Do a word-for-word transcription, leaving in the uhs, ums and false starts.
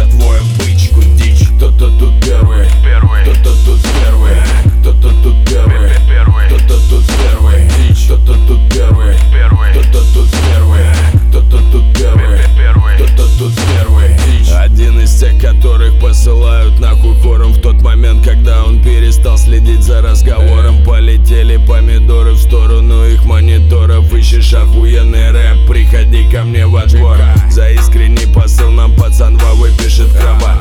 конвоем бычку дичь. Кто-то тут первый, кто-то тут первый, кто-то тут первый, кто-то тут первый, кто-то тут первый, кто-то тут первый, кто-то тут первый, кто-то тут первый. Один из тех, которых посылают нахуй хором в тот момент, когда он перестал следить за разговором. Полетели помидоры в сторону их мониторов. Ищешь охуенный рэп, приходи ко мне во двор. За искренний посыл нам пацанва выпишет краба.